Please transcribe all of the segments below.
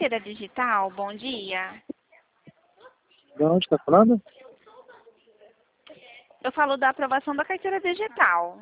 Carteira digital, bom dia. De onde está falando? Eu falo da aprovação da carteira digital.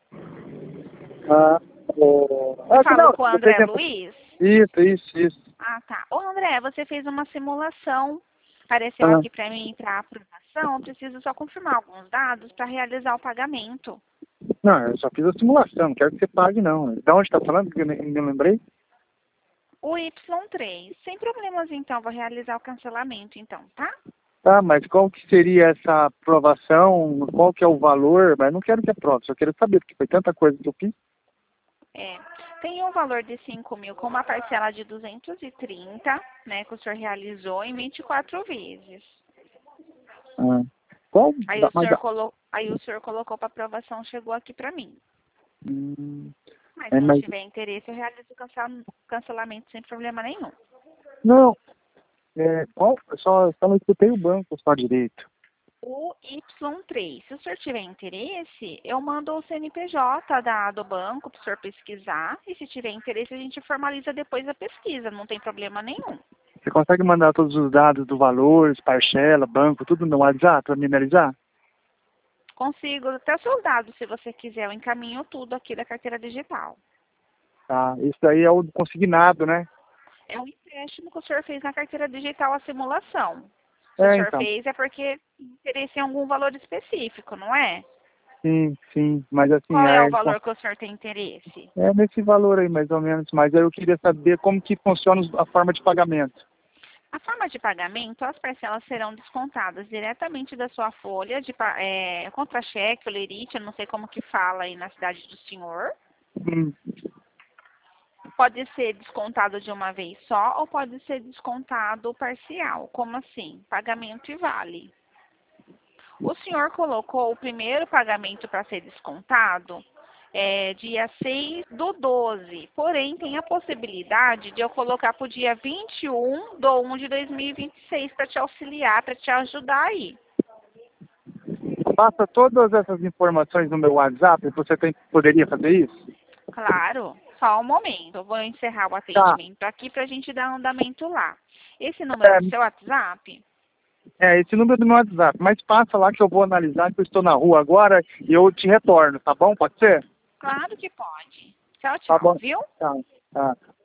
Eu falo não, com o André Luiz? Isso. Ah, tá. Ô, André, você fez uma simulação. Apareceu Ah, aqui para mim para aprovação. Eu preciso só confirmar alguns dados para realizar o pagamento. não, eu só fiz a simulação, não quero que você pague, não. De onde está falando? Porque eu nem me lembrei. O Y3. Sem problemas, então. Vou realizar o cancelamento, então, tá? Tá, mas qual que seria essa aprovação? Qual que é o valor? Mas não quero que aprove, só quero saber, porque foi tanta coisa que eu fiz. Tem um valor de 5 mil com uma parcela de 230, né, que o senhor realizou em 24 vezes. Ah, qual? Aí o senhor colocou para aprovação, chegou aqui para mim. Hum, Mas se não mas, tiver interesse, eu realizo o cancelamento sem problema nenhum. não, qual? Só não escutei o banco só direito. O Y3. Se o senhor tiver interesse, eu mando o CNPJ do banco para o senhor pesquisar. E se tiver interesse, a gente formaliza depois a pesquisa. Não tem problema nenhum. Você consegue mandar todos os dados do valor, parcela, banco, tudo no WhatsApp para me analisar? Consigo até os seus dados, se você quiser. Eu encaminho tudo aqui da carteira digital. Tá, isso daí é o consignado, né? É um empréstimo que o senhor fez na carteira digital, a simulação. Se o senhor Então. fez, é porque interesse em algum valor específico, não é? Sim, mas assim, Qual é o valor que o senhor tem interesse? é nesse valor aí, mais ou menos. Mas aí eu queria saber como que funciona a forma de pagamento. A forma de pagamento, as parcelas serão descontadas diretamente da sua folha de contra-cheque, olerite, eu não sei como que fala aí na cidade do senhor. Hum, Pode ser descontado de uma vez só ou pode ser descontado parcial. Como assim? Pagamento e vale. O senhor colocou o primeiro pagamento para ser descontado dia 6/12. Porém, tem a possibilidade de eu colocar para o dia 21/1 de 2026 para te auxiliar, para te ajudar aí. Passa todas essas informações no meu WhatsApp, poderia fazer isso? Claro, só um momento. Eu vou encerrar o Tá. atendimento aqui para a gente dar andamento lá. Esse número é do seu WhatsApp? Esse número do meu WhatsApp. Mas passa lá que eu vou analisar, que eu estou na rua agora e eu te retorno, tá bom? Pode ser? Claro que pode. Tchau, Tá tchau, bom. viu? Tá.